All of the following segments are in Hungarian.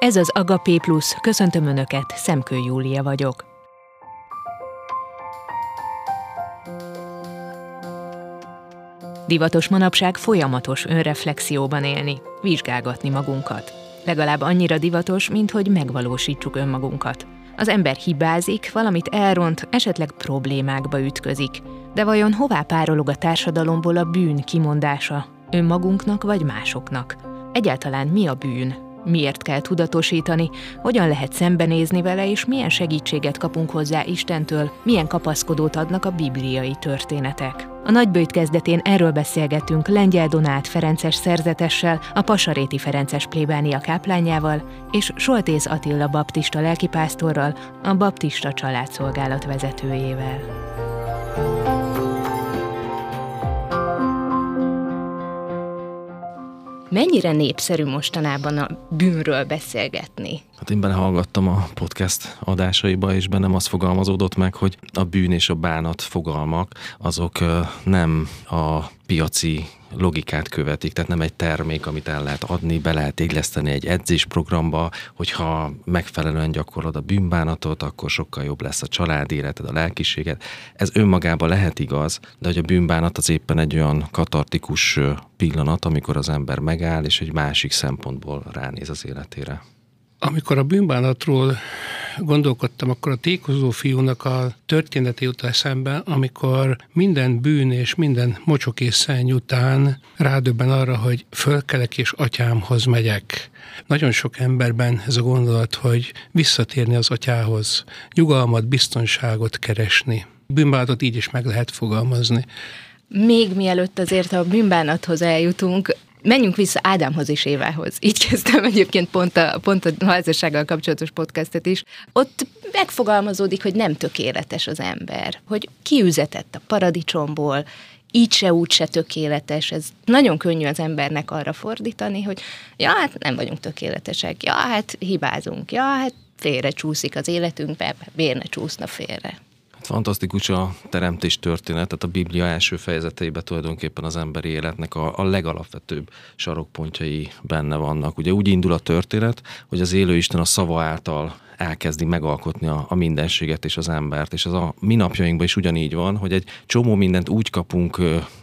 Ez az Agapé Plus, köszöntöm Önöket, Szemkő Júlia vagyok. Divatos manapság folyamatos önreflexióban élni, vizsgálgatni magunkat. Legalább annyira divatos, mint hogy megvalósítsuk önmagunkat. Az ember hibázik, valamit elront, esetleg problémákba ütközik. De vajon hová párolog a társadalomból a bűn kimondása? Önmagunknak vagy másoknak? Egyáltalán mi a bűn? Miért kell tudatosítani? Hogyan lehet szembenézni vele, és milyen segítséget kapunk hozzá Istentől? Milyen kapaszkodót adnak a bibliai történetek? A Nagyböjt kezdetén erről beszélgettünk Lengyel Donát ferences szerzetessel, a Pasaréti Ferences plébánia káplányával, és Soltész Attila baptista lelkipásztorral, a baptista családszolgálat vezetőjével. Mennyire népszerű mostanában a bűnről beszélgetni? Hát én belehallgattam a podcast adásaiba, és bennem az fogalmazódott meg, hogy a bűn és a bánat fogalmak, azok nem a piaci logikát követik, tehát nem egy termék, amit el lehet adni, be lehet illeszteni egy edzésprogramba, hogyha megfelelően gyakorlod a bűnbánatot, akkor sokkal jobb lesz a család életed, a lelkiséged. Ez önmagában lehet igaz, de hogy a bűnbánat az éppen egy olyan katartikus pillanat, amikor az ember megáll, és egy másik szempontból ránéz az életére. Amikor a bűnbánatról gondolkodtam, akkor a tékozó fiúnak a története jut eszembe, amikor minden bűn és minden mocsok és szenny után rádöbben arra, hogy fölkelek és atyámhoz megyek. Nagyon sok emberben ez a gondolat, hogy visszatérni az atyához, nyugalmat, biztonságot keresni. Bűnbánatot így is meg lehet fogalmazni. Még mielőtt azért a bűnbánathoz eljutunk, menjünk vissza Ádámhoz és Évához. Így kezdtem egyébként pont a házassággal kapcsolatos podcastet is. Ott megfogalmazódik, hogy nem tökéletes az ember, hogy kiüzetett a paradicsomból, így se úgy se tökéletes. Ez nagyon könnyű az embernek arra fordítani, hogy ja, hát nem vagyunk tökéletesek, ja, hát hibázunk, ja, hát félre csúszik az életünkbe, miért ne csúszna félre. Fantasztikus a teremtés történet, tehát a Biblia első fejezeteiben tulajdonképpen az emberi életnek a legalapvetőbb sarokpontjai benne vannak. Ugye úgy indul a történet, hogy az élő Isten a szava által elkezdi megalkotni a mindenséget és az embert, és az a mi napjainkban is ugyanígy van, hogy egy csomó mindent úgy kapunk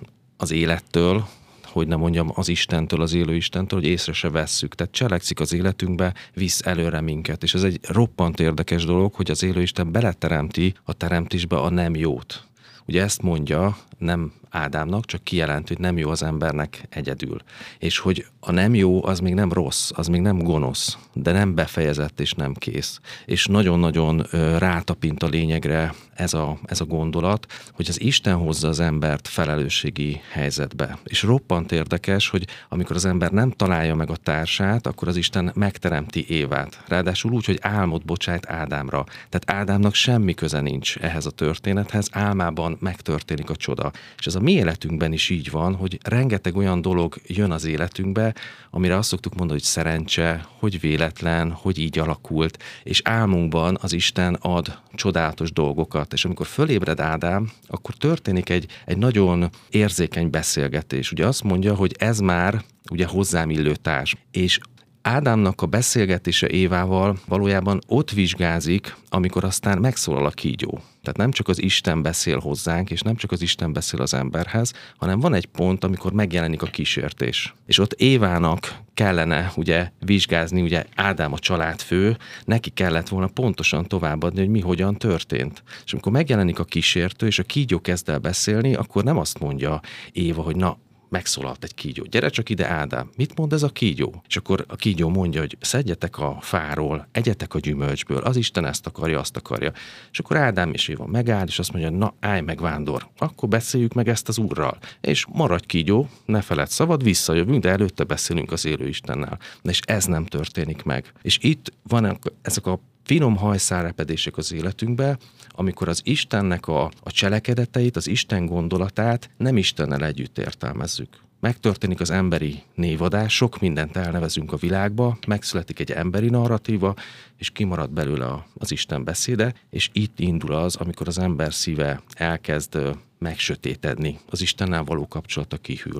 az élettől, hogy nem mondjam az Istentől, az élő Istentől, hogy észre se vesszük. Tehát cselekszik az életünkbe, visz előre minket. És ez egy roppant érdekes dolog, hogy az élő Isten beleteremti a teremtésbe a nem jót. Ugye ezt mondja, nem Ádámnak, csak kijelenti, hogy nem jó az embernek egyedül. És hogy a nem jó, az még nem rossz, az még nem gonosz, de nem befejezett és nem kész. És nagyon-nagyon rátapint a lényegre ez a gondolat, hogy az Isten hozza az embert felelősségi helyzetbe. És roppant érdekes, hogy amikor az ember nem találja meg a társát, akkor az Isten megteremti Évát. Ráadásul úgy, hogy álmot bocsájt Ádámra. Tehát Ádámnak semmi köze nincs ehhez a történethez, álmában megtörténik a csoda. És ez a mi életünkben is így van, hogy rengeteg olyan dolog jön az életünkbe, amire azt szoktuk mondani, hogy szerencse, hogy véletlen, hogy így alakult, és álmunkban az Isten ad csodálatos dolgokat, és amikor fölébred Ádám, akkor történik egy nagyon érzékeny beszélgetés. Ugye azt mondja, hogy ez már ugye hozzám illő társ, és Ádámnak a beszélgetése Évával valójában ott vizsgázik, amikor aztán megszólal a kígyó. Tehát nem csak az Isten beszél hozzánk, és nem csak az Isten beszél az emberhez, hanem van egy pont, amikor megjelenik a kísértés. És ott Évának kellene ugye vizsgázni, ugye Ádám a családfő, neki kellett volna pontosan továbbadni, hogy mi hogyan történt. És amikor megjelenik a kísértő, és a kígyó kezd el beszélni, akkor nem azt mondja Éva, hogy na, megszólalt egy kígyó. Gyere csak ide, Ádám. Mit mond ez a kígyó? És akkor a kígyó mondja, hogy szedjetek a fáról, egyetek a gyümölcsből, az Isten ezt akarja, azt akarja. És akkor Ádám és Éva megáll, és azt mondja, na, állj meg, vándor, akkor beszéljük meg ezt az Úrral. És maradj, kígyó, ne feledd szabad, visszajövünk, de előtte beszélünk az élő Istennel. És ez nem történik meg. És itt vannak ezek a finom hajszálrepedések az életünkbe, amikor az Istennek a cselekedeteit, az Isten gondolatát nem Istennel együtt értelmezzük. Megtörténik az emberi névadás, sok mindent elnevezünk a világba, megszületik egy emberi narratíva, és kimarad belőle az Isten beszéde, és itt indul az, amikor az ember szíve elkezd megsötétedni, az Istennel való kapcsolata kihűl.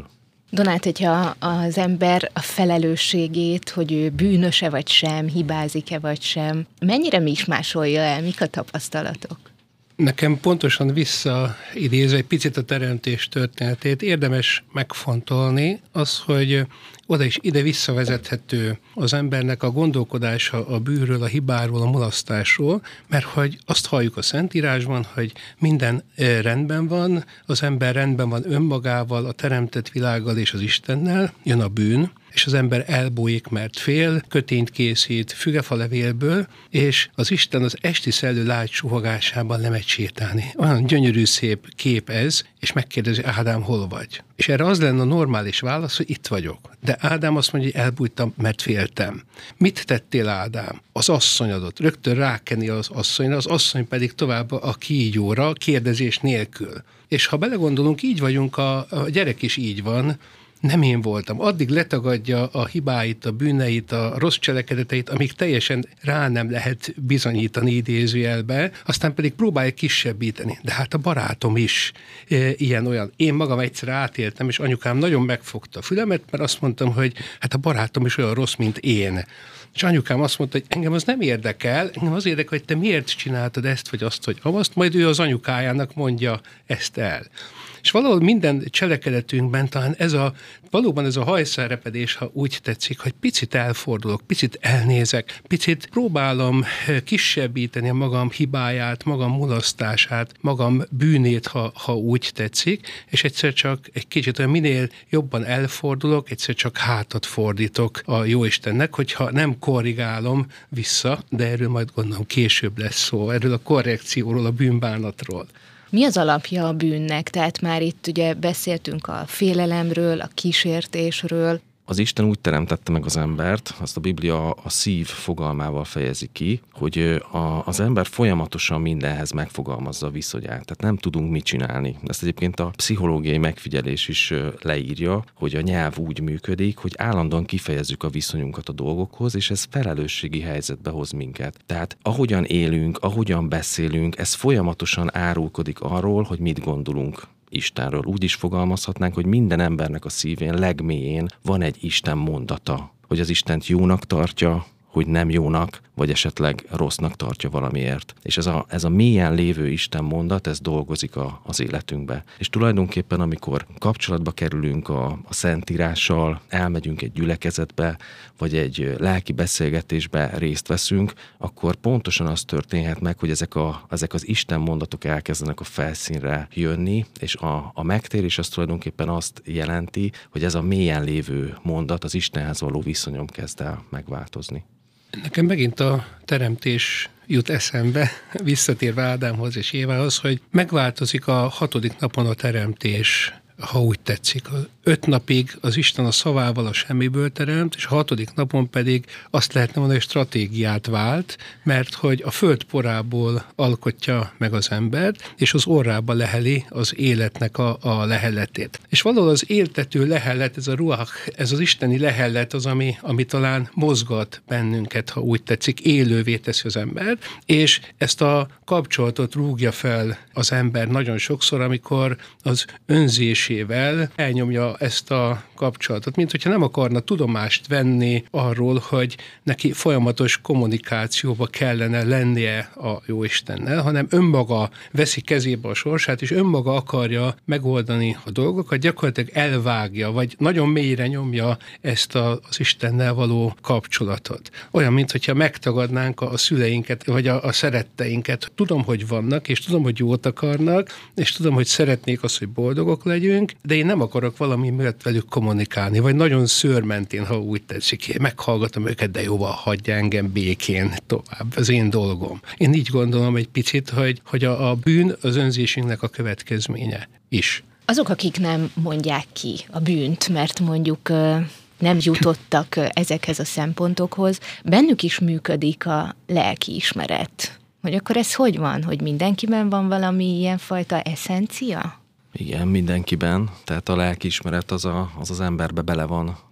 Donát, hogyha az ember a felelősségét, hogy ő bűnöse vagy sem, hibázik-e vagy sem, mennyire mismásolja el, mik a tapasztalatok? Nekem pontosan visszaidézve egy picit a teremtés történetét érdemes megfontolni az, hogy oda is ide visszavezethető az embernek a gondolkodása a bűnről, a hibáról, a mulasztásról, mert hogy azt halljuk a Szentírásban, hogy minden rendben van, az ember rendben van önmagával, a teremtett világgal és az Istennel, jön a bűn, és az ember elbújik, mert fél, kötényt készít fügefalevélből, és az Isten az esti szellő lágy suhogásában lemegy sétálni. Olyan gyönyörű szép kép ez, és megkérdezi, Ádám, hol vagy? És erre az lenne a normális válasz, hogy itt vagyok. De Ádám azt mondja, hogy elbújtam, mert féltem. Mit tettél, Ádám? Az asszonyodot. Rögtön rákeni az asszonyra, az asszony pedig tovább a kígyóra, kérdezés nélkül. És ha belegondolunk, így vagyunk, a gyerek is így van, nem én voltam. Addig letagadja a hibáit, a bűneit, a rossz cselekedeteit, amíg teljesen rá nem lehet bizonyítani idézőjelbe, aztán pedig próbálja kisebbíteni. De hát a barátom is ilyen-olyan. Én magam egyszer átéltem, és anyukám nagyon megfogta a fülemet, mert azt mondtam, hogy hát a barátom is olyan rossz, mint én. És anyukám azt mondta, hogy engem az nem érdekel, engem az érdekel, hogy te miért csináltad ezt, vagy azt, vagy amazt, majd ő az anyukájának mondja ezt el. És valahol minden cselekedetünkben talán valóban ez a hajszárepedés, ha úgy tetszik, hogy picit elfordulok, picit elnézek, picit próbálom kisebbíteni a magam hibáját, magam mulasztását, magam bűnét, ha úgy tetszik, és egyszer csak egy kicsit olyan minél jobban elfordulok, egyszer csak hátat fordítok a Jóistennek, hogyha nem korrigálom vissza, de erről majd gondolom később lesz szó, erről a korrekcióról, a bűnbánatról. Mi az alapja a bűnnek? Tehát már itt ugye beszéltünk a félelemről, a kísértésről. Az Isten úgy teremtette meg az embert, azt a Biblia a szív fogalmával fejezi ki, hogy az ember folyamatosan mindenhez megfogalmazza a viszonyát. Tehát nem tudunk mit csinálni. Ezt egyébként a pszichológiai megfigyelés is leírja, hogy a nyelv úgy működik, hogy állandóan kifejezzük a viszonyunkat a dolgokhoz, és ez felelősségi helyzetbe hoz minket. Tehát ahogyan élünk, ahogyan beszélünk, ez folyamatosan árulkodik arról, hogy mit gondolunk Istenről. Úgy is fogalmazhatnánk, hogy minden embernek a szívén legmélyén van egy Isten mondata, hogy az Istent jónak tartja, hogy nem jónak, vagy esetleg rossznak tartja valamiért. És ez a mélyen lévő Isten mondat, ez dolgozik az életünkbe. És tulajdonképpen, amikor kapcsolatba kerülünk a Szentírással, elmegyünk egy gyülekezetbe, vagy egy lelki beszélgetésbe részt veszünk, akkor pontosan az történhet meg, hogy ezek az Isten mondatok elkezdenek a felszínre jönni, és a megtérés az tulajdonképpen azt jelenti, hogy ez a mélyen lévő mondat, az Istenhez való viszonyom kezd el megváltozni. Nekem megint a teremtés jut eszembe, visszatérve Ádámhoz és Évához, hogy megváltozik a 6. napon a teremtés, ha úgy tetszik. 5 napig az Isten a szavával a semmiből teremt, és a 6. napon pedig azt lehetne mondani, hogy stratégiát vált, mert hogy a föld porából alkotja meg az embert, és az orrába leheli az életnek a lehelletét. És valahol az éltető lehellet, ez a ruach, ez az isteni lehellet az, ami talán mozgat bennünket, ha úgy tetszik, élővé teszi az embert, és ezt a kapcsolatot rúgja fel az ember nagyon sokszor, amikor az önzésével elnyomja ezt a kapcsolatot, mint hogyha nem akarna tudomást venni arról, hogy neki folyamatos kommunikációba kellene lennie a Jóistennel, hanem önmaga veszi kezébe a sorsát, és önmaga akarja megoldani a dolgokat, gyakorlatilag elvágja, vagy nagyon mélyre nyomja ezt az Istennel való kapcsolatot. Olyan, mint hogyha megtagadnánk a szüleinket, vagy a szeretteinket. Tudom, hogy vannak, és tudom, hogy jót akarnak, és tudom, hogy szeretnék azt, hogy boldogok legyünk, de én nem akarok valami miatt velük kommunikálni, vagy nagyon szőrmentén, ha úgy tetszik. Én meghallgatom őket, de jóval hagyja engem békén tovább. Ez én dolgom. Én így gondolom egy picit, hogy a bűn az önzésünknek a következménye is. Azok, akik nem mondják ki a bűnt, mert mondjuk nem jutottak ezekhez a szempontokhoz, bennük is működik a lelkiismeret. Hogy akkor ez hogy van? Hogy mindenkiben van valami ilyenfajta eszencia? Igen, mindenkiben. Tehát a lelkiismeret az emberbe bele van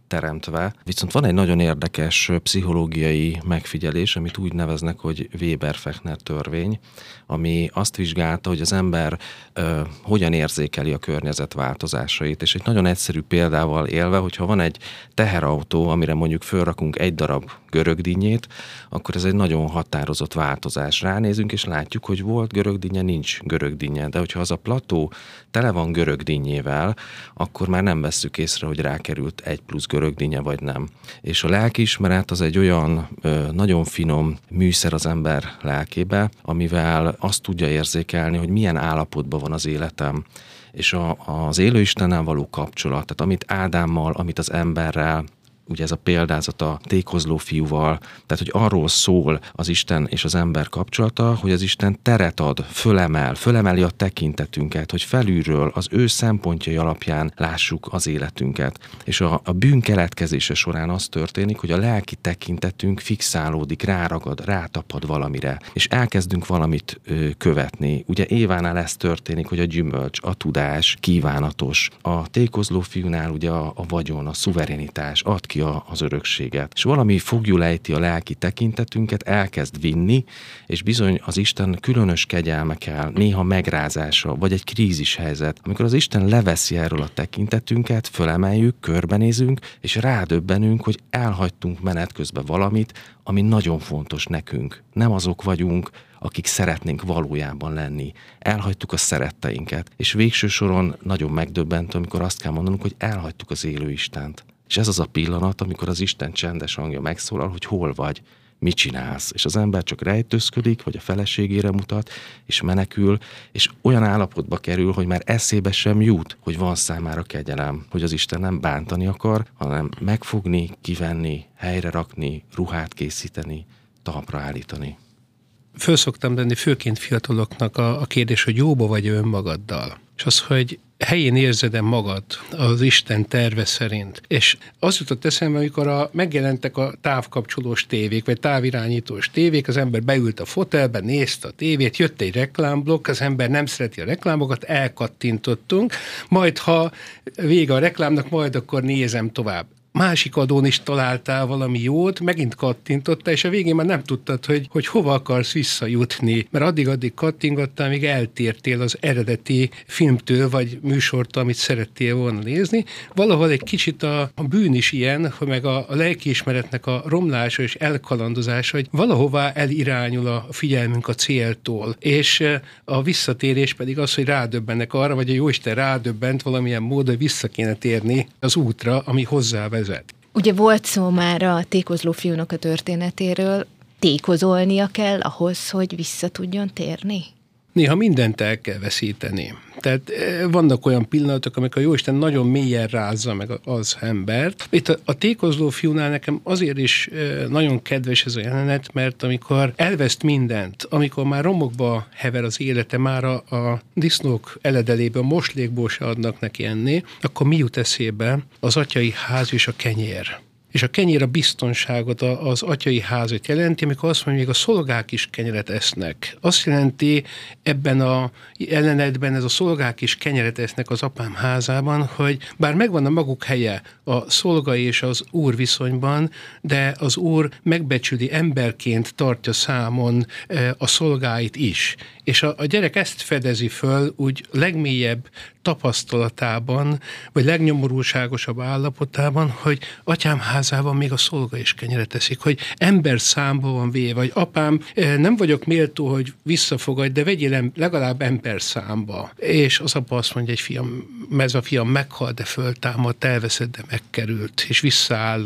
teremtve. Viszont van egy nagyon érdekes pszichológiai megfigyelés, amit úgy neveznek, hogy Weber-Fechner törvény, ami azt vizsgálta, hogy az ember hogyan érzékeli a környezet változásait. És egy nagyon egyszerű példával élve, hogyha van egy teherautó, amire mondjuk fölrakunk egy darab görögdinnyét, akkor ez egy nagyon határozott változás. Ránézünk, és látjuk, hogy volt görögdinnye, nincs görögdinnye. De hogyha az a plató tele van görögdinnyével, akkor már nem vesszük észre, hogy rákerült egy plusz görögdinnye, vagy nem. És a lelkiismeret az egy olyan nagyon finom műszer az ember lelkébe, amivel azt tudja érzékelni, hogy milyen állapotban van az életem. És az élő Istennel való kapcsolat, tehát amit Ádámmal, amit az emberrel, ugye ez a példázat a tékozló fiúval, tehát hogy arról szól az Isten és az ember kapcsolata, hogy az Isten teret ad, fölemeli a tekintetünket, hogy felülről az ő szempontjai alapján lássuk az életünket. És a bűn keletkezése során az történik, hogy a lelki tekintetünk fixálódik, ráragad, rátapad valamire, és elkezdünk valamit követni. Ugye Évánál ez történik, hogy a gyümölcs, a tudás kívánatos. A tékozló fiúnál ugye a vagyon, a szuverenitás ad ki az örökséget. És valami foglyul ejti a lelki tekintetünket, elkezd vinni, és bizony az Isten különös kegyelmekkel, néha megrázása, vagy egy krízis helyzet, amikor az Isten leveszi erről a tekintetünket, fölemeljük, körbenézünk, és rádöbbenünk, hogy elhagytunk menet közben valamit, ami nagyon fontos nekünk. Nem azok vagyunk, akik szeretnénk valójában lenni. Elhagytuk a szeretteinket, és végső soron nagyon megdöbbentő, amikor azt kell mondanunk, hogy elhagytuk az élő Istent. És ez az a pillanat, amikor az Isten csendes hangja megszólal, hogy hol vagy, mit csinálsz. És az ember csak rejtőzködik, vagy a feleségére mutat, és menekül, és olyan állapotba kerül, hogy már eszébe sem jut, hogy van számára kegyelem, hogy az Isten nem bántani akar, hanem megfogni, kivenni, helyre rakni, ruhát készíteni, talpra állítani. Föl szoktam tenni főként fiataloknak a kérdés, hogy jóba vagy önmagaddal. És az, hogy helyén érzed-e magad az Isten terve szerint. És az jutott eszembe, amikor megjelentek a távkapcsolós tévék, vagy távirányítós tévék, az ember beült a fotelbe, nézte a tévét, jött egy reklámblokk, az ember nem szereti a reklámokat, elkattintottunk, majd ha vége a reklámnak, majd akkor nézem tovább. Másik adón is találtál valami jót, megint kattintottál, és a végén már nem tudtad, hogy hova akarsz visszajutni, mert addig kattingottál, míg eltértél az eredeti filmtől, vagy műsortól, amit szerettél volna nézni. Valahol egy kicsit a bűn is ilyen, hogy meg a lelkiismeretnek a romlása és elkalandozása, hogy valahová elirányul a figyelmünk a céltól, és a visszatérés pedig az, hogy rádöbbennek arra, vagy a Jóisten rádöbbent valamilyen módon, hogy vissza kéne térni az útra, ami hozzá vezet. Ugye volt szó már a tékozló fiúnak a történetéről, tékozolnia kell ahhoz, hogy vissza tudjon térni? Néha mindent el kell veszíteni. Tehát vannak olyan pillanatok, amikor a Jóisten nagyon mélyen rázza meg az embert. Itt a tékozló fiúnál nekem azért is nagyon kedves ez a jelenet, mert amikor elveszt mindent, amikor már romokba hever az élete, már a disznók eledelében, moslékból se adnak neki enni, akkor mi jut eszébe? Az atyai ház és a kenyér. És a kenyér a biztonságot, az atyai házat jelenti, amikor azt mondja, hogy még a szolgák is kenyeret esznek. Azt jelenti ebben a jelenetben, ez a szolgák is kenyeret esznek az apám házában, hogy bár megvan a maguk helye a szolgai és az úr viszonyban, de az úr megbecsüli, emberként tartja számon a szolgáit is. És a gyerek ezt fedezi föl úgy legmélyebb tapasztalatában, vagy legnyomorúságosabb állapotában, hogy atyám házában még a szolga is kenyeret eszik, hogy ember számba van véve, vagy apám, nem vagyok méltó, hogy visszafogadj, de vegyél legalább ember számba. És az apa azt mondja, ez a fiam meghal, de föltámadt, elveszed, de megkerült, és visszaáll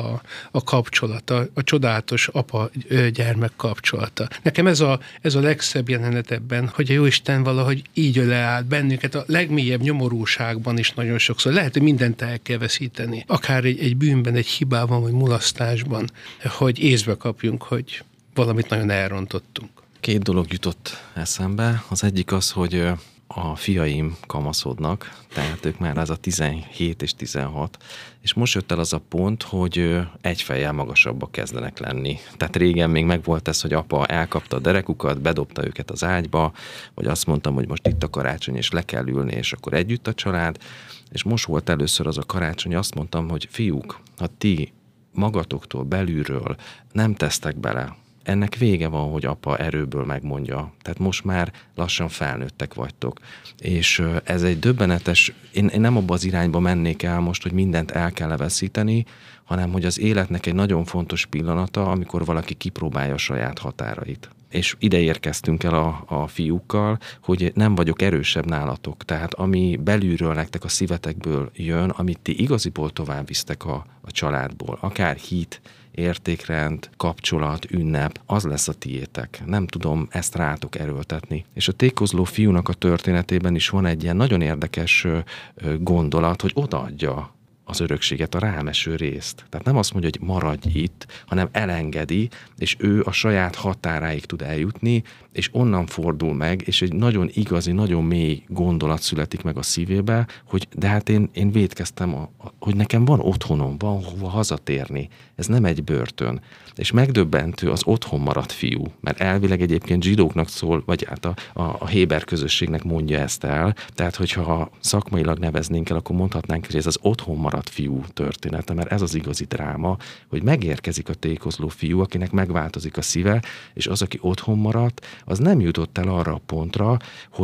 a kapcsolata, a csodálatos apa-gyermek kapcsolata. Nekem ez a legszebb jelenet ebben, hogy a Jóisten valahogy így öle át bennünket a legmélyebb nyomorúságban is nagyon sokszor. Lehet, hogy mindent el kell veszíteni. Akár egy bűnben, egy hibában, vagy mulasztásban, hogy észbe kapjunk, hogy valamit nagyon elrontottunk. Két dolog jutott eszembe. Az egyik az, hogy a fiaim kamaszodnak, tehát ők már az a 17 és 16, és most jött el az a pont, hogy egy fejjel magasabbak kezdenek lenni. Tehát régen még megvolt ez, hogy apa elkapta a derekukat, bedobta őket az ágyba, vagy azt mondtam, hogy most itt a karácsony, és le kell ülni, és akkor együtt a család, és most volt először az a karácsony, azt mondtam, hogy fiúk, ha ti magatoktól belülről nem tesztek bele, ennek vége van, hogy apa erőből megmondja. Tehát most már lassan felnőttek vagytok. És ez egy döbbenetes, én nem abba az irányba mennék el most, hogy mindent el kell veszíteni, hanem hogy az életnek egy nagyon fontos pillanata, amikor valaki kipróbálja a saját határait. És ide érkeztünk el a fiúkkal, hogy nem vagyok erősebb nálatok. Tehát ami belülről nektek a szívetekből jön, amit ti igaziból tovább visztek a családból, akár hit, értékrend, kapcsolat, ünnep, az lesz a tiétek. Nem tudom ezt rátok erőltetni. És a tékozló fiúnak a történetében is van egy ilyen nagyon érdekes gondolat, hogy odaadja az örökséget, a rámeső részt. Tehát nem azt mondja, hogy maradj itt, hanem elengedi, és ő a saját határáig tud eljutni, és onnan fordul meg, és egy nagyon igazi, nagyon mély gondolat születik meg a szívébe, hogy de hát én vétkeztem, hogy nekem van otthonom, van hova hazatérni. Ez nem egy börtön. És megdöbbentő az otthon maradt fiú, mert elvileg egyébként zsidóknak szól, vagy hát a héber közösségnek mondja ezt el. Tehát, hogyha szakmailag neveznénk el, akkor mondhatnánk, hogy ez az otthon maradt fiú története, mert ez az igazi dráma, hogy megérkezik a tékozló fiú, akinek megváltozik a szíve, és az, aki otthon maradt, az nem jutott el arra a pontra,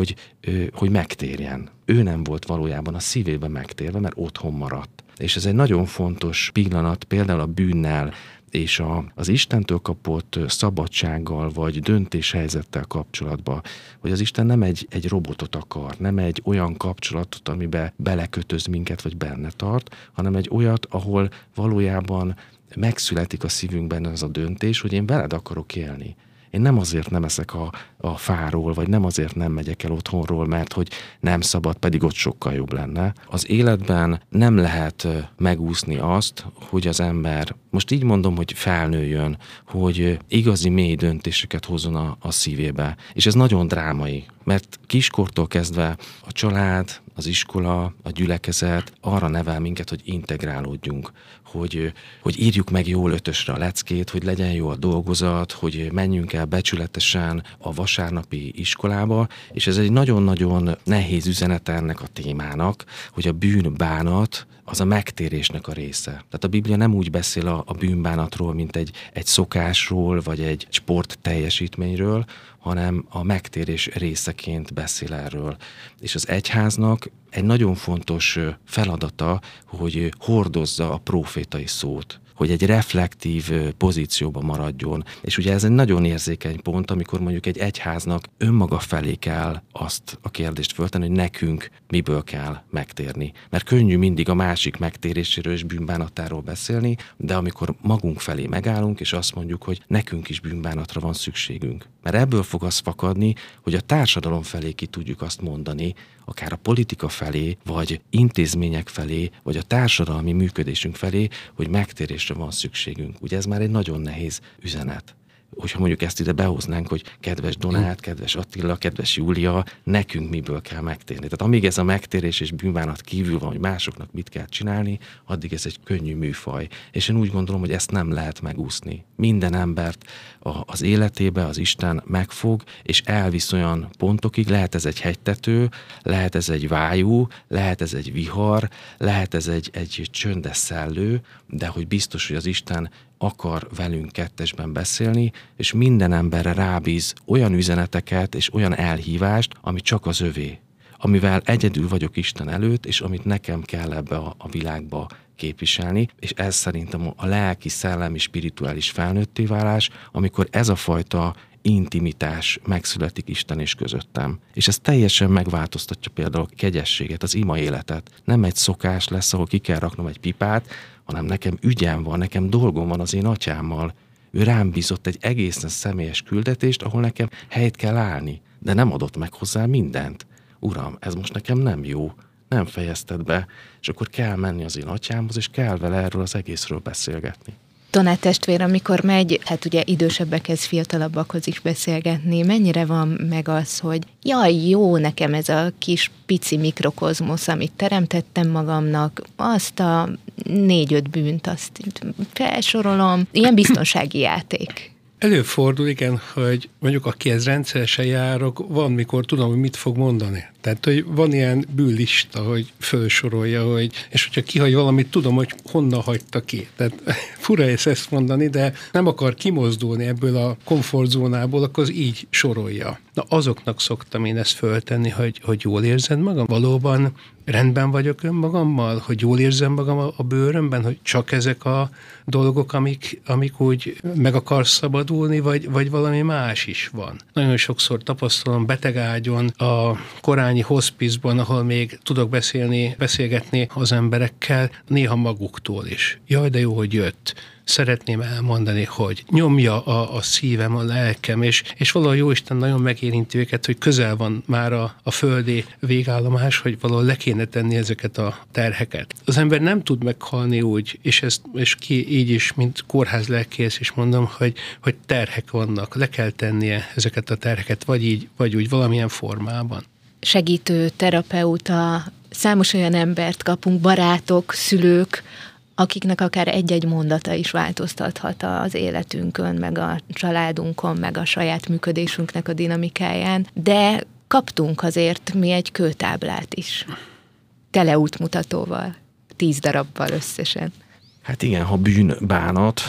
hogy megtérjen. Ő nem volt valójában a szívébe megtérve, mert otthon maradt. És ez egy nagyon fontos pillanat, például a bűnnel, és az Istentől kapott szabadsággal, vagy döntéshelyzettel kapcsolatban, hogy az Isten nem egy robotot akar, nem egy olyan kapcsolatot, amiben belekötöz minket, vagy benne tart, hanem egy olyat, ahol valójában megszületik a szívünkben az a döntés, hogy én veled akarok élni. Én nem azért nem eszek a fáról, vagy nem azért nem megyek el otthonról, mert hogy nem szabad, pedig ott sokkal jobb lenne. Az életben nem lehet megúszni azt, hogy az ember, most így mondom, hogy felnőjön, hogy igazi mély döntéseket hozzon a szívébe. És ez nagyon drámai, mert kiskortól kezdve a család, az iskola, a gyülekezet arra nevel minket, hogy integrálódjunk, hogy írjuk meg jól 5-ösre a leckét, hogy legyen jó a dolgozat, hogy menjünk el becsületesen a vasárnapi iskolába, és ez egy nagyon-nagyon nehéz üzenet ennek a témának, hogy a bűnbánat az a megtérésnek a része. Tehát a Biblia nem úgy beszél a bűnbánatról, mint egy szokásról, vagy egy sport teljesítményről, hanem a megtérés részeként beszél erről. És az egyháznak egy nagyon fontos feladata, hogy hordozza a prófétai szót, hogy egy reflektív pozícióba maradjon. És ugye ez egy nagyon érzékeny pont, amikor mondjuk egy egyháznak önmaga felé kell azt a kérdést föltenni, hogy nekünk miből kell megtérni. Mert könnyű mindig a másik megtéréséről és bűnbánatáról beszélni, de amikor magunk felé megállunk, és azt mondjuk, hogy nekünk is bűnbánatra van szükségünk. Mert ebből fog az fakadni, hogy a társadalom felé ki tudjuk azt mondani, akár a politika felé, vagy intézmények felé, vagy a társadalmi működésünk felé, hogy megtérésre van szükségünk. Ugye ez már egy nagyon nehéz üzenet. Hogyha mondjuk ezt ide behoznánk, hogy kedves Donát, kedves Attila, kedves Júlia, nekünk miből kell megtérni. Tehát amíg ez a megtérés és bűnbánat kívül van, hogy másoknak mit kell csinálni, addig ez egy könnyű műfaj. És én úgy gondolom, hogy ezt nem lehet megúszni. Minden embert az életébe az Isten megfog, és elvisz olyan pontokig, lehet ez egy hegytető, lehet ez egy vájú, lehet ez egy vihar, lehet ez egy csöndes szellő, de hogy biztos, hogy az Isten akar velünk kettesben beszélni, és minden emberre rábíz olyan üzeneteket és olyan elhívást, ami csak az övé. Amivel egyedül vagyok Isten előtt, és amit nekem kell ebbe a világba képviselni, és ez szerintem a lelki, szellemi, spirituális felnőtté válás, amikor ez a fajta intimitás megszületik Isten és közöttem. És ez teljesen megváltoztatja például a kegyességet, az ima életet. Nem egy szokás lesz, ahol ki kell raknom egy pipát, hanem nekem ügyem van, nekem dolgom van az én atyámmal. Ő rám bízott egy egészen személyes küldetést, ahol nekem helyt kell állni, de nem adott meg hozzá mindent. Uram, ez most nekem nem jó, nem fejezted be, és akkor kell menni az én atyámhoz, és kell vele erről az egészről beszélgetni. Tonát testvér, amikor megy, hát ugye idősebbekhez, fiatalabbakhoz is beszélgetni, mennyire van meg az, hogy jaj, jó nekem ez a kis pici mikrokozmosz, amit teremtettem magamnak, azt a 4-5 bűnt, azt felsorolom. Ilyen biztonsági játék. Előfordul, igen, hogy mondjuk akihez rendszeresen járok, van, mikor tudom, hogy mit fog mondani. Tehát, hogy van ilyen bűnlista, hogy felsorolja, hogy, és hogyha kihagy valamit, tudom, hogy honnan hagyta ki. Tehát fura ezt mondani, de nem akar kimozdulni ebből a komfortzónából, akkor az így sorolja. Na, azoknak szoktam én ezt föltenni, hogy jól érzed magam? Valóban rendben vagyok önmagammal? Hogy jól érzem magam a bőrömben? Hogy csak ezek a dolgok, amik úgy meg akarsz szabadulni, vagy valami más is van? Nagyon sokszor tapasztalom betegágyon, a korányi hospizban, ahol még tudok beszélgetni az emberekkel, néha maguktól is. Jaj, de jó, hogy jött. Szeretném elmondani, hogy nyomja a szívem, a lelkem, és valahol Jóisten nagyon megérinti őket, hogy közel van már a földi végállomás, hogy valahol le kéne tenni ezeket a terheket. Az ember nem tud meghalni úgy, és ki így is, mint kórház lelkész is mondom, hogy terhek vannak, le kell tennie ezeket a terheket, vagy így, vagy úgy, valamilyen formában. Segítő, terapeuta, számos olyan embert kapunk, barátok, szülők, akiknek akár egy-egy mondata is változtathat az életünkön, meg a családunkon, meg a saját működésünknek a dinamikáján, de kaptunk azért mi egy kőtáblát is. Tele útmutatóval, 10 darabbal összesen. Hát igen, ha bűn, bánat,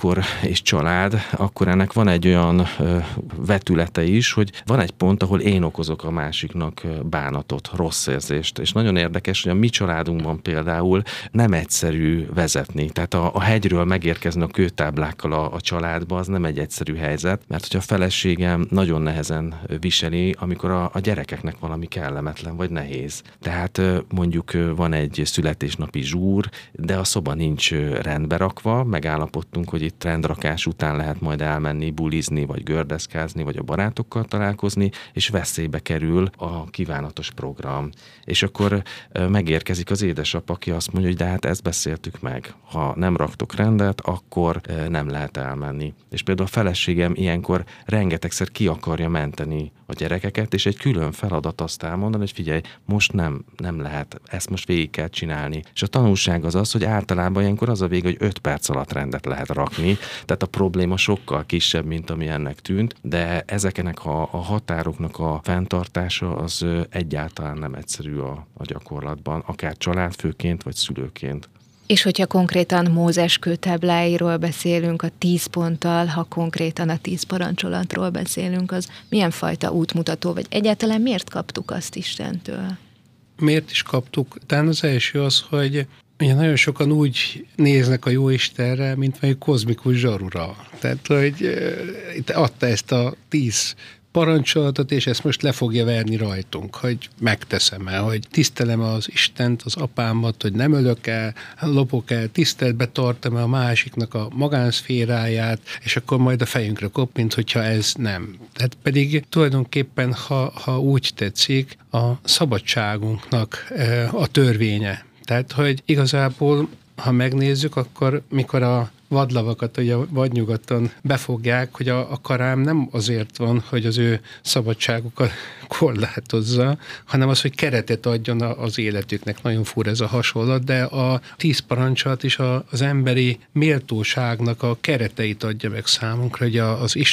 és család, akkor ennek van egy olyan vetülete is, hogy van egy pont, ahol én okozok a másiknak bánatot, rossz érzést. És nagyon érdekes, hogy a mi családunkban például nem egyszerű vezetni. Tehát a hegyről megérkezni a kőtáblákkal a családba, az nem egy egyszerű helyzet, mert hogy a feleségem nagyon nehezen viseli, amikor a gyerekeknek valami kellemetlen vagy nehéz. Tehát mondjuk van egy születésnapi zsúr, de a szoba nincs rendbe rakva, megállapodtunk, hogy itt rendrakás után lehet majd elmenni, bulizni, vagy gördeszkázni, vagy a barátokkal találkozni, és veszélybe kerül a kívánatos program. És akkor megérkezik az édesapa, aki azt mondja, hogy de hát ezt beszéltük meg. Ha nem raktok rendet, akkor nem lehet elmenni. És például a feleségem ilyenkor rengetegszer ki akarja menteni a gyerekeket, és egy külön feladat azt elmondani, hogy figyelj, most nem lehet, ezt most végig kell csinálni. És a tanulság az, hogy általában ilyenkor az a vége, hogy 5 perc alatt rendet lehet rakni, tehát a probléma sokkal kisebb, mint ami ennek tűnt, de ezeknek a határoknak a fenntartása az egyáltalán nem egyszerű a gyakorlatban, akár családfőként, vagy szülőként. És hogyha konkrétan Mózes kőtábláiról beszélünk, a 10 ponttal, ha konkrétan a 10 parancsolatról beszélünk, az milyen fajta útmutató, vagy egyáltalán miért kaptuk azt Istentől? Miért is kaptuk? Talán az első az, hogy ugye nagyon sokan úgy néznek a Jóistenre, mint egy kozmikus zsarura. Tehát, hogy itt adta ezt a 10 parancsolatot, és ezt most le fogja verni rajtunk, hogy megteszem el, hogy tisztelem az Istent, az apámat, hogy nem ölök el, lopok el, tiszteletbe tartom a másiknak a magánszféráját, és akkor majd a fejünkre kop, mint hogyha ez nem. Tehát pedig tulajdonképpen, ha úgy tetszik, a szabadságunknak a törvénye. Tehát, hogy igazából, ha megnézzük, akkor mikor a vadlavakat, hogy a vadnyugaton befogják, hogy a karám nem azért van, hogy az ő szabadságukat korlátozza, hanem az, hogy keretet adjon az életüknek. Nagyon fura ez a hasonlat, de a 10 parancsolat is az emberi méltóságnak a kereteit adja meg számunkra, hogy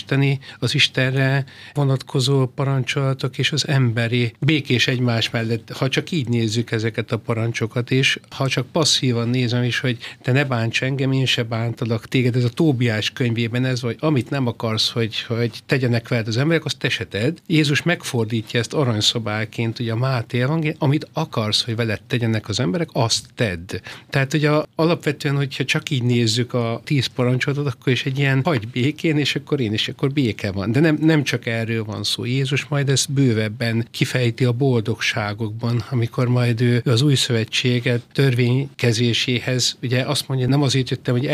az Istenre vonatkozó parancsolatok és az emberi békés egymás mellett, ha csak így nézzük ezeket a parancsokat is, ha csak passzívan nézem is, hogy te ne bánts engem, én se bántalak téged, ez a Tóbiás könyvében ez, vagy amit nem akarsz, hogy tegyenek veled az emberek, azt te se tedd. Jézus megfordítja ezt aranyszabályként, ugye a Máté evangélium, amit akarsz, hogy veled tegyenek az emberek, azt tedd. Tehát ugye alapvetően, hogyha csak így nézzük a 10 parancsolatot, akkor is egy ilyen hagy békén, és akkor én is, akkor béke van. De nem csak erről van szó. Jézus majd ezt bővebben kifejti a boldogságokban, amikor majd ő az új szövetséget törvénykezéséhez, ugye azt mondja, nem azért jöttem, hogy eltöröljem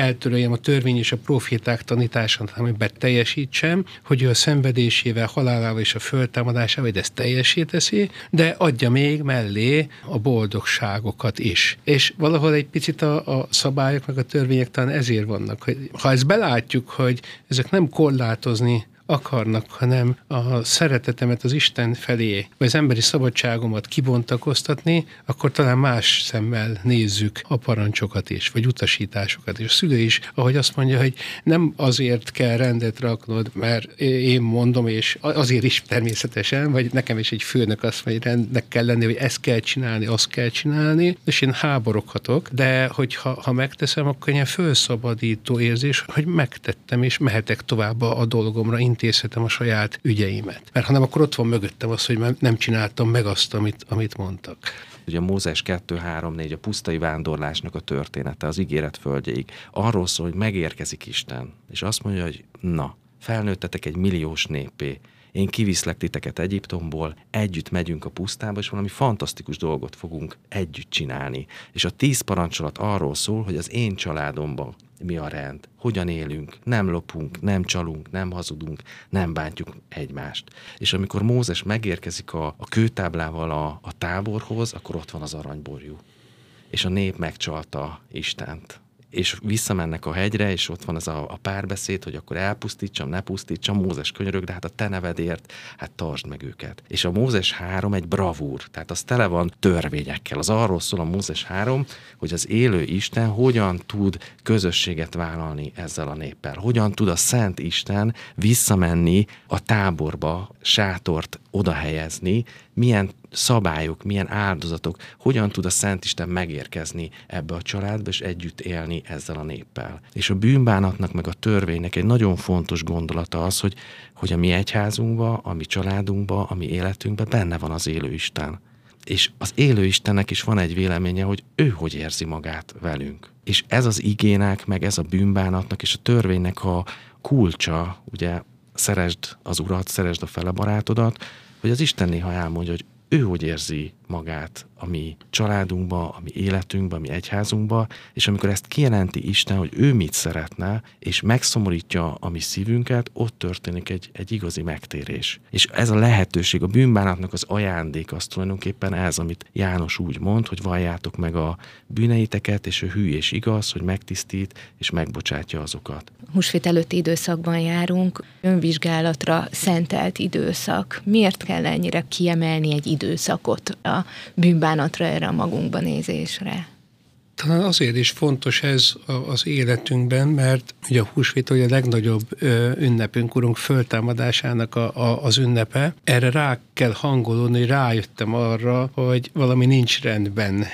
gyakoroljem a törvény és a proféták tanítását, hanem beteljesítsem, hogy ő a szenvedésével, halálával és a föltámadásával, hogy ezt teljessé teszi, de adja még mellé a boldogságokat is. És valahol egy picit a szabályok meg a törvények talán ezért vannak, hogy ha ezt belátjuk, hogy ezek nem korlátozni akarnak, hanem a szeretetemet az Isten felé, vagy az emberi szabadságomat kibontakoztatni, akkor talán más szemmel nézzük a parancsokat is, vagy utasításokat. És a szülő is, ahogy azt mondja, hogy nem azért kell rendet raknod, mert én mondom, és azért is természetesen, vagy nekem is egy főnök azt mondja, hogy rendnek kell lenni, hogy ezt kell csinálni, azt kell csinálni, és én háboroghatok, de hogyha megteszem, akkor ilyen fölszabadító érzés, hogy megtettem, és mehetek tovább a dolgomra, intézhetem a saját ügyeimet. Mert hanem akkor ott van mögöttem az, hogy nem csináltam meg azt, amit mondtak. Ugye Mózes 2-3-4 a pusztai vándorlásnak a története az ígéret földjeig. Arról szól, hogy megérkezik Isten, és azt mondja, hogy na, felnőttetek egy milliós néppé, én kiviszlek titeket Egyiptomból, együtt megyünk a pusztába, és valami fantasztikus dolgot fogunk együtt csinálni. És a 10 parancsolat arról szól, hogy az én családomban mi a rend, hogyan élünk, nem lopunk, nem csalunk, nem hazudunk, nem bántjuk egymást. És amikor Mózes megérkezik a kőtáblával a táborhoz, akkor ott van az aranyborjú. És a nép megcsalta Istent. És visszamennek a hegyre, és ott van ez a párbeszéd, hogy akkor elpusztítsam, ne pusztítsam, Mózes könyörög, de hát a te nevedért, hát tartsd meg őket. És a Mózes 3 egy bravúr, tehát az tele van törvényekkel. Az arról szól a Mózes 3, hogy az élő Isten hogyan tud közösséget vállalni ezzel a néppel. Hogyan tud a Szent Isten visszamenni a táborba, sátort oda helyezni, milyen szabályok, milyen áldozatok, hogyan tud a Szentisten megérkezni ebbe a családba, és együtt élni ezzel a néppel. És a bűnbánatnak meg a törvénynek egy nagyon fontos gondolata az, hogy a mi egyházunkba, a mi családunkba, a mi életünkben benne van az élő Isten. És az élő Istennek is van egy véleménye, hogy ő hogy érzi magát velünk. És ez az igének, meg ez a bűnbánatnak és a törvénynek a kulcsa, ugye szeresd az Urat, szeresd a fele barátodat, hogy az Isten néha elmondja, hogy ő hogy érzi magát a mi családunkba, a mi életünkbe, a mi egyházunkba, és amikor ezt kijelenti Isten, hogy ő mit szeretne, és megszomorítja a mi szívünket, ott történik egy igazi megtérés. És ez a lehetőség, a bűnbánatnak az ajándék, az tulajdonképpen ez, amit János úgy mond, hogy valljátok meg a bűneiteket, és ő hű és igaz, hogy megtisztít, és megbocsátja azokat. Húsvét előtti időszakban járunk, önvizsgálatra szentelt időszak. Miért kell ennyire kiemelni egy időszakot a bűnbánatra, erre a magunkba nézésre? Talán azért is fontos ez az életünkben, mert ugye a húsvét a legnagyobb ünnepünk, Urunk föltámadásának az ünnepe. Erre rá kell hangolódni, rájöttem arra, hogy valami nincs rendben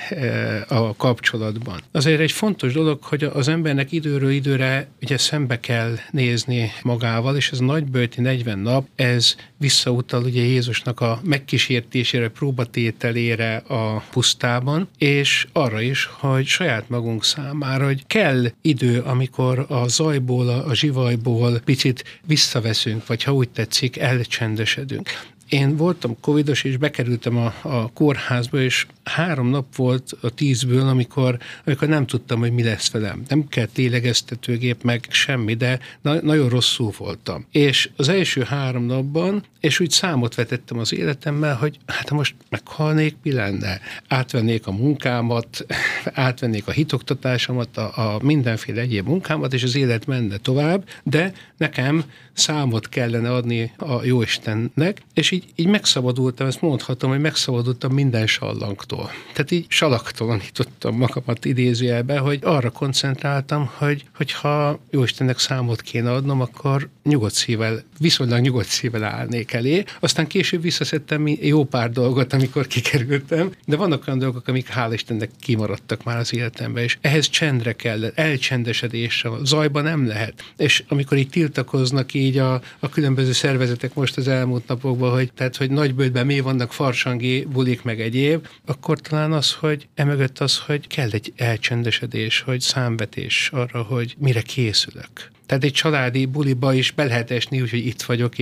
a kapcsolatban. Azért egy fontos dolog, hogy az embernek időről időre ugye szembe kell nézni magával, és ez a nagyböjti 40 nap, ez visszautal ugye Jézusnak a megkísértésére, próbatételére a pusztában, és arra is, hogy saját magunk számára, hogy kell idő, amikor a zajból, a zsivajból picit visszaveszünk, vagy ha úgy tetszik, elcsendesedünk. Én voltam covidos, és bekerültem a kórházba, és 3 nap volt a 10-ből, amikor nem tudtam, hogy mi lesz velem. Nem kellett lélegeztetőgép, meg semmi, de nagyon rosszul voltam. És az első 3 napban, és úgy számot vetettem az életemmel, hogy hát ha most meghalnék, mi lenne? Átvennék a munkámat, átvennék a hitoktatásomat, a mindenféle egyéb munkámat, és az élet menne tovább, de nekem számot kellene adni a Jóistennek, és így megszabadultam, ezt mondhatom, hogy megszabadultam minden sallangtól. Tehát így salaktalanítottam magamat idézőjelbe, hogy arra koncentráltam, hogy ha Jóistennek számot kéne adnom, akkor viszonylag nyugodt szívvel állnék elé. Aztán később visszaszedtem jó pár dolgot, amikor kikerültem, de vannak olyan dolgok, amik hál' Istennek kimaradtak már az életemben, és ehhez csendre kell, elcsendesedésre, zajban nem lehet. És amikor így tiltakoznak így a különböző szervezetek most az elmúlt napokban, hogy nagyböjtben mi vannak farsangi bulik meg egyéb, akkor talán az, hogy emögött az, hogy kell egy elcsendesedés, hogy számvetés arra, hogy mire készülök. Tehát egy családi buliba is be lehet esni, úgyhogy itt vagyok,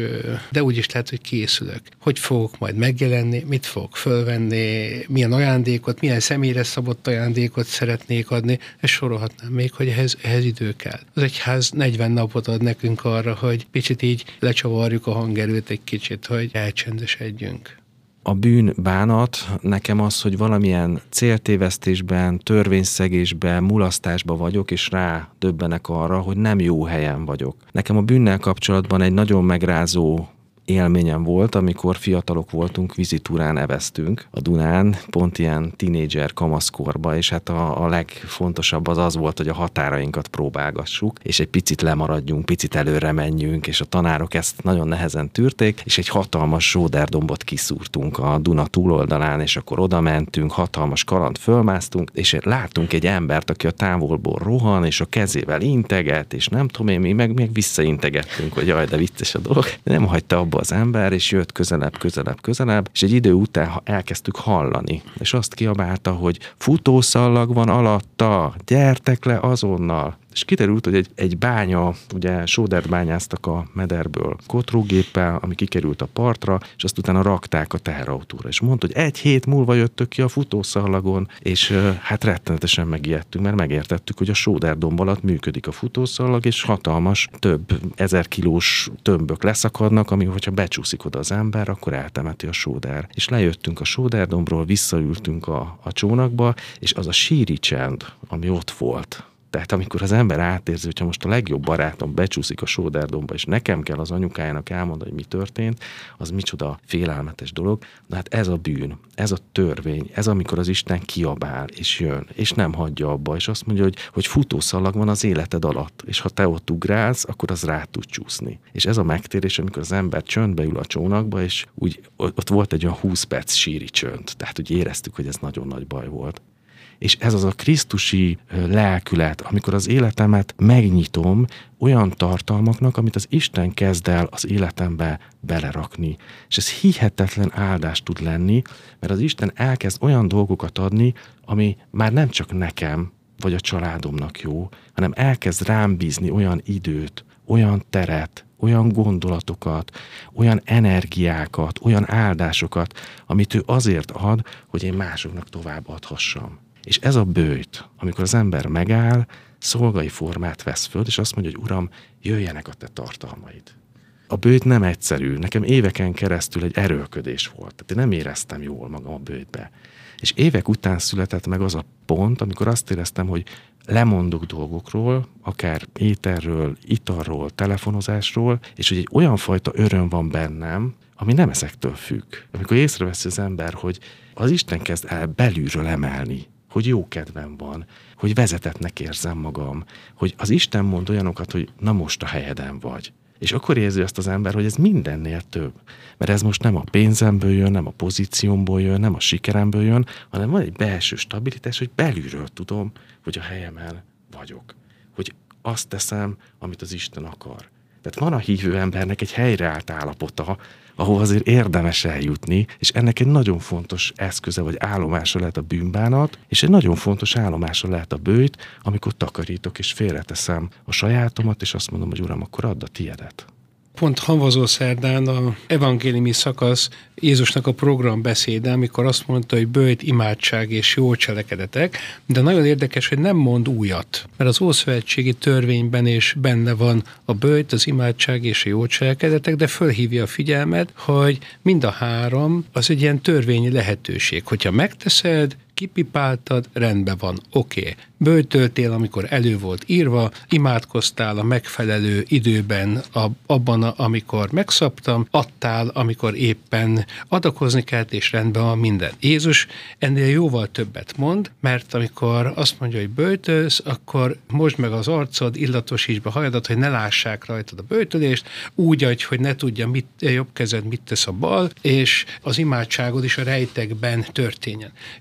de úgy is lehet, hogy készülök. Hogy fogok majd megjelenni, mit fogok fölvenni, milyen ajándékot, milyen személyre szabott ajándékot szeretnék adni, ezt sorolhatnám még, hogy ehhez idő kell. Az egyház 40 napot ad nekünk arra, hogy kicsit így lecsavarjuk a hangerőt egy kicsit, hogy elcsendesedjünk. A bűnbánat nekem az, hogy valamilyen céltévesztésben, törvényszegésben, mulasztásban vagyok, és rá döbbenek arra, hogy nem jó helyen vagyok. Nekem a bűnnel kapcsolatban egy nagyon megrázó élményem volt, amikor fiatalok voltunk, vizitúrán eveztünk a Dunán, pont ilyen tínédzser kamaszkorba, és hát a legfontosabb az volt, hogy a határainkat próbálgassuk, és egy picit lemaradjunk, picit előre menjünk, és a tanárok ezt nagyon nehezen tűrték, és egy hatalmas sóderdombot kiszúrtunk a Duna túloldalán, és akkor oda mentünk, hatalmas kaland fölmásztunk, és láttunk egy embert, aki a távolból rohan, és a kezével integet, és nem tudom én, mi meg visszaintegettünk, hogy jaj, de vicces a dolog. Nem hagyta abba az ember, és jött közelebb, és egy idő után elkezdtük hallani, és azt kiabálta, hogy futószallag van alatta, gyertek le azonnal. És kiderült, hogy egy bánya, ugye sódert bányáztak a mederből kotrógéppel, ami kikerült a partra, és azt utána rakták a teherautóra. És mondta, hogy 1 hét múlva jöttök ki a futószallagon, és hát rettenetesen megijedtünk, mert megértettük, hogy a sóderdomb alatt működik a futószallag, és hatalmas, több 1000 kilós tömbök leszakadnak, ami, hogyha becsúszik oda az ember, akkor eltemeti a sóder. És lejöttünk a sóderdombról, visszaültünk a csónakba, és az a síri csend, ami ott volt. Tehát amikor az ember átérzi, hogyha most a legjobb barátom becsúszik a sóderdomba, és nekem kell az anyukájának elmondani, hogy mi történt, az micsoda félelmetes dolog. Na hát ez a bűn, ez a törvény, ez amikor az Isten kiabál, és jön, és nem hagyja abba, és azt mondja, hogy futószalag van az életed alatt, és ha te ott ugrálsz, akkor az rá tud csúszni. És ez a megtérés, amikor az ember csöndbe ül a csónakba, és úgy ott volt egy olyan 20 perc síri csönd, tehát úgy éreztük, hogy ez nagyon nagy baj volt. És ez az a krisztusi lelkület, amikor az életemet megnyitom olyan tartalmaknak, amit az Isten kezd el az életembe belerakni. És ez hihetetlen áldás tud lenni, mert az Isten elkezd olyan dolgokat adni, ami már nem csak nekem vagy a családomnak jó, hanem elkezd rám bízni olyan időt, olyan teret, olyan gondolatokat, olyan energiákat, olyan áldásokat, amit ő azért ad, hogy én másoknak tovább adhassam. És ez a böjt, amikor az ember megáll, szolgai formát vesz föl, és azt mondja, hogy Uram, jöjjenek a te tartalmaid. A böjt nem egyszerű, nekem éveken keresztül egy erőlködés volt, tehát én nem éreztem jól magam a böjtbe. És évek után született meg az a pont, amikor azt éreztem, hogy lemondok dolgokról, akár ételről, italról, telefonozásról, és hogy egy olyan fajta öröm van bennem, ami nem ezektől függ. Amikor észreveszi az ember, hogy az Isten kezd el belülről emelni, hogy jó kedvem van, hogy vezetettnek érzem magam, hogy az Isten mond olyanokat, hogy na most a helyeden vagy. És akkor érzi azt az ember, hogy ez mindennél több. Mert ez most nem a pénzemből jön, nem a pozíciómból jön, nem a sikeremből jön, hanem van egy belső stabilitás, hogy belülről tudom, hogy a helyemen vagyok. Hogy azt teszem, amit az Isten akar. Tehát van a hívő embernek egy helyreállt állapota, ahol azért érdemes eljutni, és ennek egy nagyon fontos eszköze vagy állomása lehet a bűnbánat, és egy nagyon fontos állomása lehet a böjt, amikor takarítok és félreteszem a sajátomat, és azt mondom, hogy Uram, akkor add a tiedet. Pont havazó szerdán a evangéliumi szakasz Jézusnak a programbeszéde, amikor azt mondta, hogy böjt, imádság és jó cselekedetek, de nagyon érdekes, hogy nem mond újat, mert az ószövetségi törvényben is benne van a böjt, az imádság és a jó cselekedetek, de fölhívja a figyelmet, hogy mind a három az egy ilyen törvényi lehetőség. Hogyha megteszed, kipipáltad, rendben van, oké. Böjtöltél, amikor elő volt írva, imádkoztál a megfelelő időben, abban, amikor megszabtam, adtál, amikor éppen adakozni kellett, és rendben van minden. Jézus ennél jóval többet mond, mert amikor azt mondja, hogy böjtölsz, akkor mosd meg az arcod, illatosítsd be hajadat, hogy ne lássák rajtad a böjtölést, úgy adj, hogy ne tudja jobb kezed mit tesz a bal, és az imádságod is a rejtekben történjen. És Jézus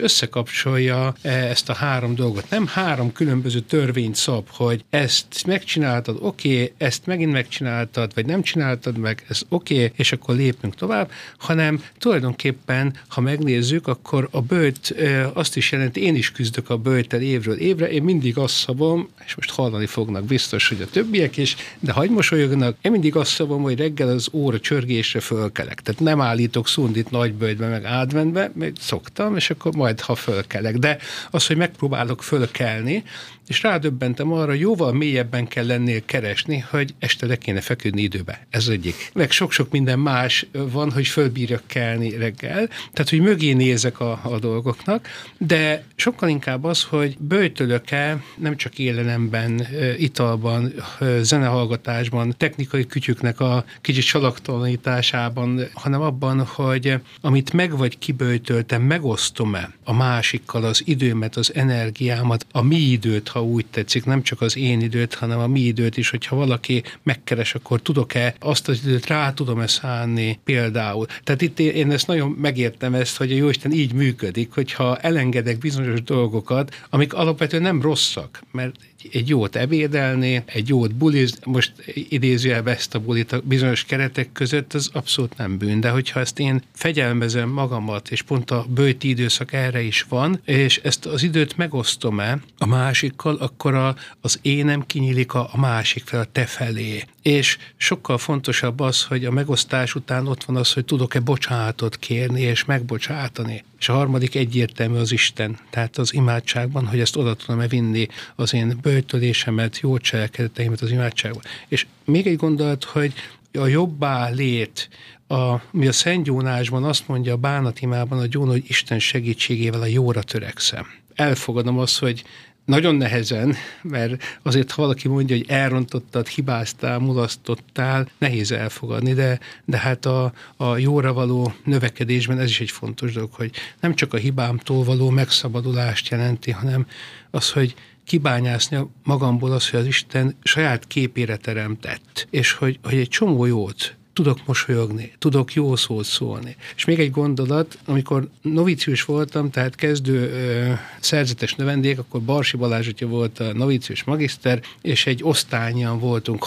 összekapcsolja ezt a három dolgot. Nem három különböző törvényt szab, hogy ezt megcsináltad, oké, ezt megint megcsináltad, vagy nem csináltad meg, ez oké, és akkor lépünk tovább, hanem tulajdonképpen, ha megnézzük, akkor a böjt azt is jelenti, én is küzdök a böjttel évről évre, én mindig azt szabom, és most hallani fognak biztos, hogy a többiek is, de hagy mosolyognak, én mindig azt szabom, hogy reggel az óra csörgésre fölkelek. Tehát nem állítok szundit nagyböjtbe, meg adventbe, meg szoktam, és akkor majd, ha fölkelek. De az, hogy megpróbálok fölkelni, és rádöbbentem arra, jóval mélyebben kell lennél keresni, hogy este le kéne feküdni időbe. Ez egyik. Meg sok-sok minden más van, hogy fölbírjak kelni reggel, tehát, hogy mögé nézek a dolgoknak, de sokkal inkább az, hogy böjtölök-e nem csak élelemben, italban, zenehallgatásban, technikai kütyüknek a kicsit salaktalanításában, hanem abban, hogy amit meg vagy kiböjtöltem, megosztom-e a másikkal az időmet, az energiámat, a mi időt, ha úgy tetszik, nem csak az én időt, hanem a mi időt is, hogyha valaki megkeres, akkor tudok-e azt az időt rá tudom-e szánni például. Tehát itt én ezt nagyon megértem ezt, hogy a Jóisten így működik, hogyha elengedek bizonyos dolgokat, amik alapvetően nem rosszak, mert egy jót ebédelni, egy jót bulizni, most idézőjelbe ezt a bulit a bizonyos keretek között, az abszolút nem bűn, de hogyha ezt én fegyelmezem magamat, és pont a böjti időszak erre is van, és ezt az időt megosztom-e a másikkal, akkor az énem kinyílik a másik fel, a te felé. És sokkal fontosabb az, hogy a megosztás után ott van az, hogy tudok-e bocsánatot kérni és megbocsátani. És a harmadik egyértelmű az Isten, tehát az imádságban, hogy ezt oda tudom-e vinni az én böjtölésemet, jó cselekedeteimet az imádságban. És még egy gondolat, hogy a jobbá lét, mi a Szent Gyónásban azt mondja a bánatimában a Gyóna, hogy Isten segítségével a jóra törekszem. Elfogadom azt, hogy nagyon nehezen, mert azért, ha valaki mondja, hogy elrontottad, hibáztál, mulasztottál, nehéz elfogadni, de hát a jóra való növekedésben ez is egy fontos dolog, hogy nem csak a hibámtól való megszabadulást jelenti, hanem az, hogy kibányászni magamból az, hogy az Isten saját képére teremtett, és hogy egy csomó jót tudok mosolyogni, tudok jó szót szólni. És még egy gondolat, amikor novícius voltam, tehát kezdő szerzetes növendék, akkor Barsi Balázs atya volt a novícius magiszter, és egy osztályon voltunk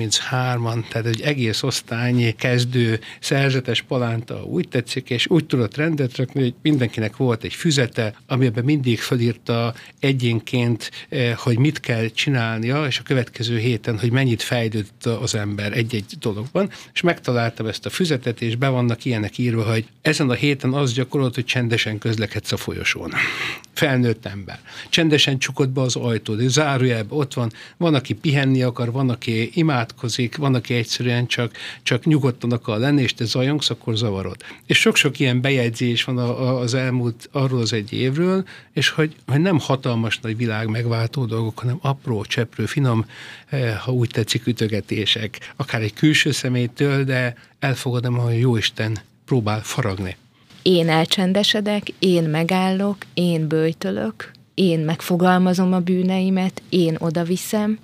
33-an, tehát egy egész osztálynyi kezdő szerzetes palánta, úgy tetszik, és úgy tudott rendet rakni, hogy mindenkinek volt egy füzete, amiben mindig felírta egyénként, hogy mit kell csinálnia, és a következő héten, hogy mennyit fejlődött az ember egy-egy dologban, és megtaláltam ezt a füzetet, és be vannak ilyenek írva, hogy ezen a héten az gyakorolt, hogy csendesen közlekedsz a folyosón. Felnőtt ember. Csendesen csukod be az ajtót, és zárójelben ott van, aki pihenni akar, van, aki imádkozik, van, aki egyszerűen csak nyugodtan akar lenni, és te zajongsz, akkor zavarod. És sok-sok ilyen bejegyzés van az elmúlt arról az egy évről, és hogy nem hatalmas nagy világ megváltó dolgok, hanem apró, cseprő, finom, ha úgy tetszik, ütögetések, akár egy külső személytől, de elfogadom, hogy Jóisten próbál faragni. Én elcsendesedek, én megállok, én böjtölök, én megfogalmazom a bűneimet, én odaviszem,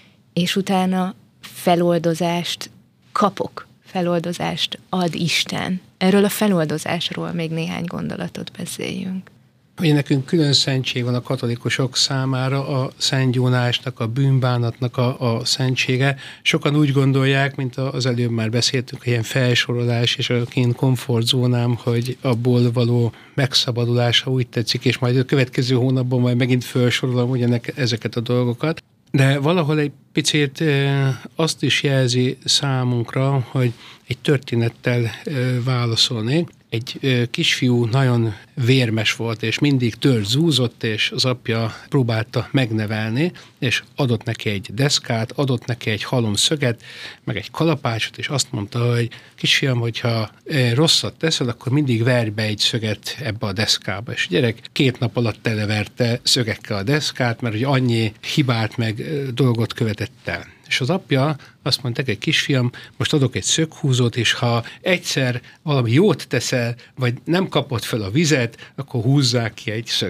és utána feloldozást kapok, feloldozást ad Isten. Erről a feloldozásról még néhány gondolatot beszéljünk. Ugye nekünk külön szentség van a katolikusok számára, a Szent Gyónásnak, a bűnbánatnak a szentsége. Sokan úgy gondolják, mint az előbb már beszéltünk, ilyen felsorolás és a én komfortzónám, hogy abból való megszabadulása úgy tetszik, és majd a következő hónapban majd megint felsorolom ugyanek ezeket a dolgokat. De valahol egy picit azt is jelzi számunkra, hogy egy történettel válaszolnék. Egy kisfiú nagyon vérmes volt, és mindig tört zúzott, és az apja próbálta megnevelni, és adott neki egy deszkát, adott neki egy halomszöget, meg egy kalapácsot, és azt mondta, hogy kisfiam, hogyha rosszat teszel, akkor mindig verj be egy szöget ebbe a deszkába. És a gyerek 2 nap alatt televerte szögekkel a deszkát, mert hogy annyi hibát meg dolgot követett el. És az apja azt mondta, hogy kisfiam, most adok egy szöghúzót, és ha egyszer valami jót teszel, vagy nem kapod fel a vizet, akkor húzzák ki egy szöget.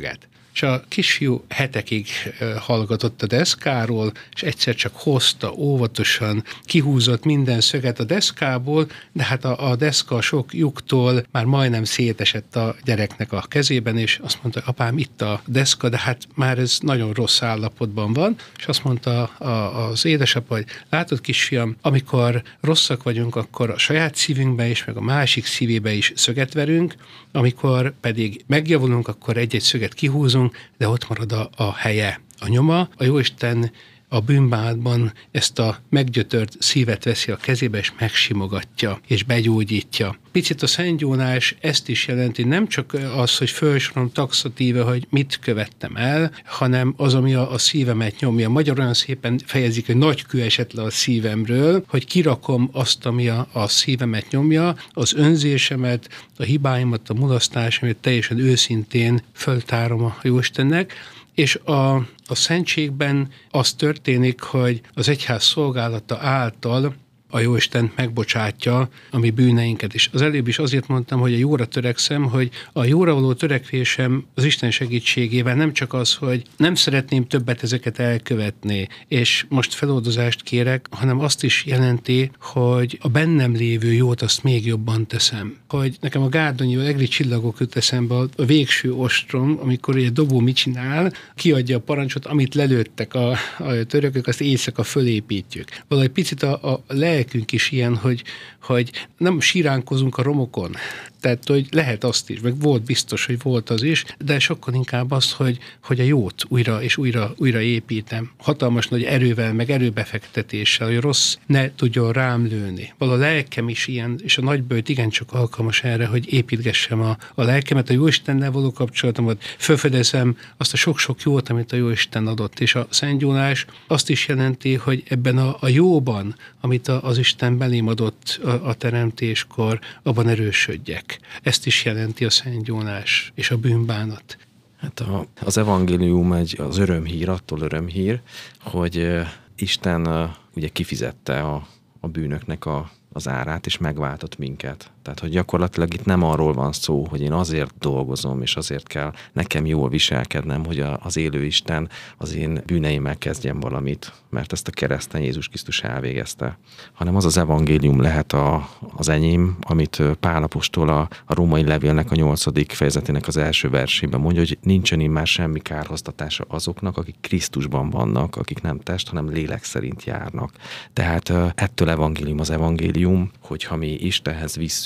És a kisfiú hetekig hallgatott a deszkáról, és egyszer csak hozta óvatosan, kihúzott minden szöget a deszkából, de hát a deszka sok lyuktól már majdnem szétesett a gyereknek a kezében, és azt mondta, apám, itt a deszka, de hát már ez nagyon rossz állapotban van, és azt mondta az édesapa, hogy látod, kisfiam, amikor rosszak vagyunk, akkor a saját szívünkbe is, meg a másik szívébe is szöget verünk, amikor pedig megjavulunk, akkor egy-egy szöget kihúzunk, de ott marad a helye, a nyoma. A Jóisten a bűnbánatban ezt a meggyötört szívet veszi a kezébe, és megsimogatja, és begyógyítja. Picit a Szent Jónás ezt is jelenti, nem csak az, hogy felsorolom taxatíve, hogy mit követtem el, hanem az, ami a szívemet nyomja. Magyar olyan szépen fejezik, hogy nagy kő esett le a szívemről, hogy kirakom azt, ami a szívemet nyomja, az önzésemet, a hibáimat, a mulasztásomat teljesen őszintén föltárom a Jóistennek. És a szentségben az történik, hogy az egyház szolgálata által a Jóisten megbocsátja a mi bűneinket is. Az előbb is azért mondtam, hogy a jóra törekszem, hogy a jóra való törekvésem az Isten segítségével nem csak az, hogy nem szeretném többet ezeket elkövetni, és most feloldozást kérek, hanem azt is jelenti, hogy a bennem lévő jót azt még jobban teszem. Hogy nekem a gárdonyi egri csillagok jut eszembe a végső ostrom, amikor egy dobó mit csinál, kiadja a parancsot, amit lelőttek a törökök, azt éjszaka fölépítjük. Valahogy picit a lelkünk is ilyen, hogy nem síránkozunk a romokon. Tehát, hogy lehet azt is, meg volt biztos, hogy volt az is, de sokkal inkább az, hogy a jót újra és újra építem. Hatalmas nagy erővel, meg erőbefektetéssel, hogy rossz ne tudjon rám lőni. Val a lelkem is ilyen, és a nagyböjt igencsak alkalmas erre, hogy építgessem a lelkemet, a Jóistennel való kapcsolatomat, felfedezem azt a sok-sok jót, amit a Jóisten adott. És a Szent Jónás azt is jelenti, hogy ebben a jóban, amit az Isten belém adott a teremtéskor, abban erősödjek. Ezt is jelenti a Szent Jónás és a bűnbánat. Hát az evangélium az örömhír, attól örömhír, hogy Isten ugye kifizette a bűnöknek az árát, és megváltott minket. Tehát, hogy gyakorlatilag itt nem arról van szó, hogy én azért dolgozom, és azért kell nekem jól viselkednem, hogy az élő Isten az én bűneimmel kezdjen valamit, mert ezt a kereszten Jézus Krisztus elvégezte. Hanem az evangélium lehet az enyém, amit Pál apostol a római levélnek a 8. fejezetének az első versében mondja, hogy nincsen immár semmi kárhoztatása azoknak, akik Krisztusban vannak, akik nem test, hanem lélek szerint járnak. Tehát ettől evangélium az evangélium, hogyha mi Istenhez visszük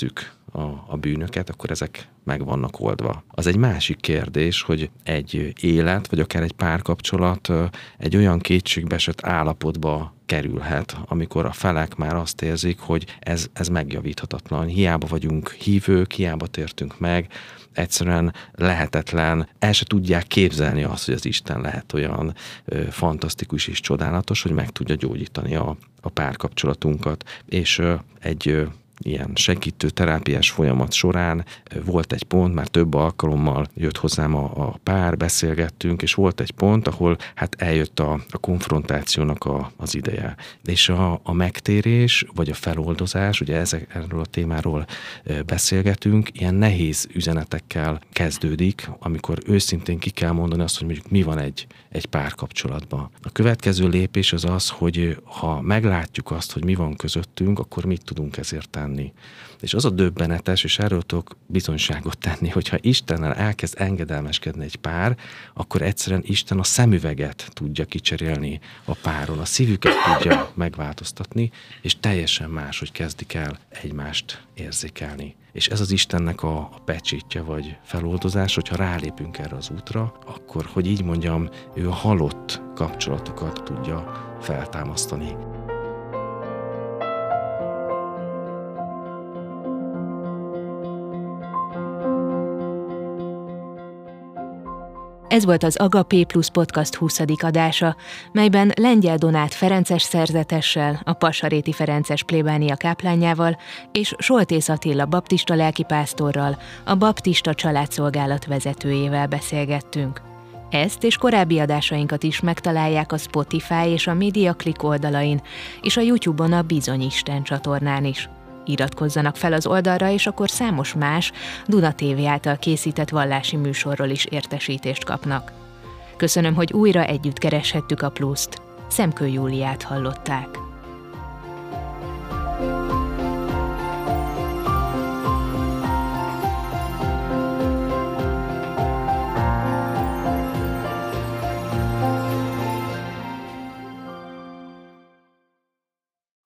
a bűnöket, akkor ezek meg vannak oldva. Az egy másik kérdés, hogy egy élet, vagy akár egy párkapcsolat egy olyan kétségbeesett állapotba kerülhet, amikor a felek már azt érzik, hogy ez megjavíthatatlan. Hiába vagyunk hívők, hiába tértünk meg, egyszerűen lehetetlen, el se tudják képzelni azt, hogy az Isten lehet olyan fantasztikus és csodálatos, hogy meg tudja gyógyítani a párkapcsolatunkat. És egy ilyen segítő terápiás folyamat során volt egy pont, már több alkalommal jött hozzám a pár, beszélgettünk, és volt egy pont, ahol hát eljött a konfrontációnak az ideje. És a megtérés, vagy a feloldozás, ugye erről a témáról beszélgetünk, ilyen nehéz üzenetekkel kezdődik, amikor őszintén ki kell mondani azt, hogy mondjuk mi van egy párkapcsolatban. A következő lépés az az, hogy ha meglátjuk azt, hogy mi van közöttünk, akkor mit tudunk ezért tenni. És az a döbbenetes, és erről tudok bizonyságot tenni, hogyha Istennel elkezd engedelmeskedni egy pár, akkor egyszerűen Isten a szemüveget tudja kicserélni a páron, a szívüket tudja megváltoztatni, és teljesen más, hogy kezdik el egymást érzékelni. És ez az Istennek a pecsítje, vagy feloldozás, hogyha rálépünk erre az útra, akkor, hogy így mondjam, ő a halott kapcsolatokat tudja feltámasztani. Ez volt az Agapé Plus Podcast 20. adása, melyben Lengyel Donát ferences szerzetessel, a Passaréti Ferences plébánia káplánjával és Soltész Attila baptista lelkipásztorral, a baptista családszolgálat vezetőjével beszélgettünk. Ezt és korábbi adásainkat is megtalálják a Spotify és a Media Click oldalain, és a YouTube-on a Bizony Isten csatornán is. Iratkozzanak fel az oldalra, és akkor számos más Duna TV által készített vallási műsorról is értesítést kapnak. Köszönöm, hogy újra együtt kereshettük a pluszt. Szemkő Júliát hallották.